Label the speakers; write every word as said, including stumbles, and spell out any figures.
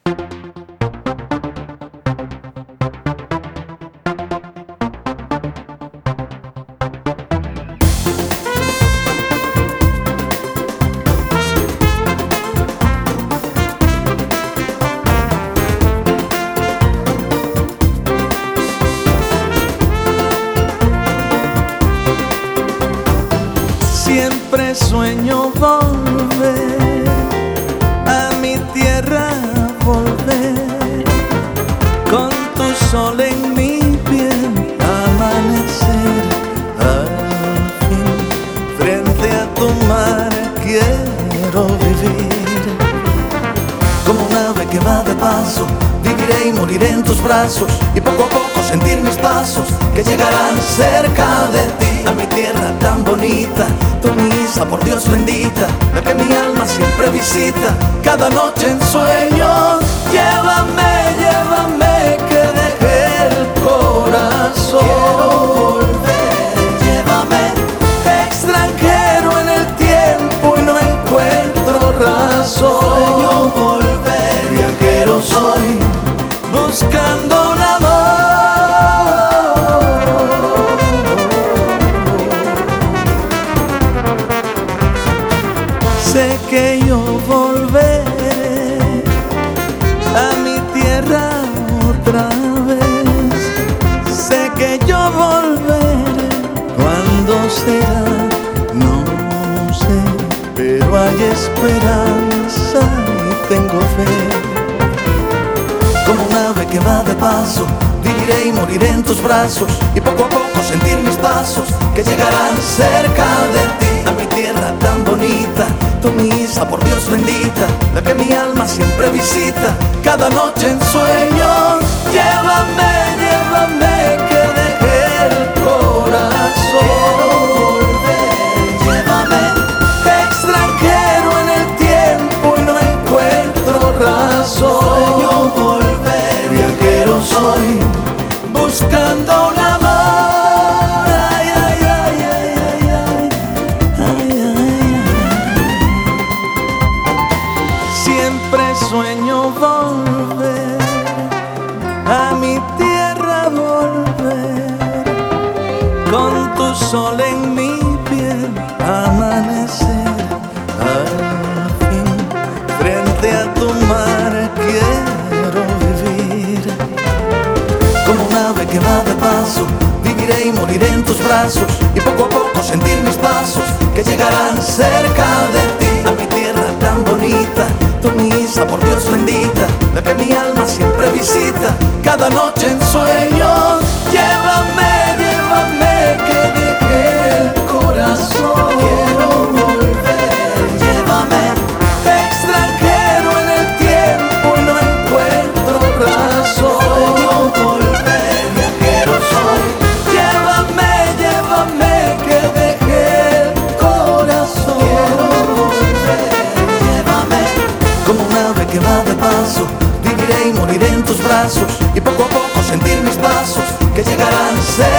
Speaker 1: Siempre sueño volver a mi tierra, volver con tu sol en mi piel, amanecer al fin frente a tu mar. Quiero vivir como un ave que va de paso, viviré y moriré en tus brazos, y poco a poco sentir mis pasos que llegarán cerca de ti, a mi tierra tan bonita, tu misa por Dios bendita, la que mi alma siempre visita cada noche en sueños. Llévame, llévame, que dejé el corazón. Quiero volver, llévame, extranjero en el tiempo y no encuentro razón. Sueño volver, viajero soy, buscando un amor. Sé que yo volveré a mi tierra otra vez. Sé que yo volveré, cuando será, no sé, pero hay esperanza y tengo fe. Como un ave que va de paso, viviré y moriré en tus brazos, y poco a poco sentir mis pasos que llegarán cerca de ti, a mi tierra tan bonita, tu misa por Dios bendita, la que mi alma siempre visita cada noche en sueños. Llévame, llévame, que dejé el corazón. Quiero volver, llévame, extranjero en el tiempo y no encuentro razón. Sueño volver, viajero soy, buscando un amor. Ay, ay, ay, ay, ay, ay, ay, ay, ay. Siempre sueño volver a mi tierra, volver con tu sol en mi piel, amanecer al fin frente a tu mar. Quiero vivir como un ave que va de paso, viviré y moriré en tus brazos, y poco a poco sentir mis pasos que llegarán cerca de ti, a mi tierra tan bonita, tu misa por Dios bendita, la que mi alma siempre visita cada noche en sueños. Llévame, llévame, que dejé el corazón. Quiero volver, llévame, extranjero en el tiempo y no encuentro razón. Sueño volver, viajero soy, llévame, llévame, que dejé el corazón. Quiero volver, llévame, como un ave que va de paso, viviré y moriré en tus brazos, y poco a poco sentir mis pasos que llegarán cerca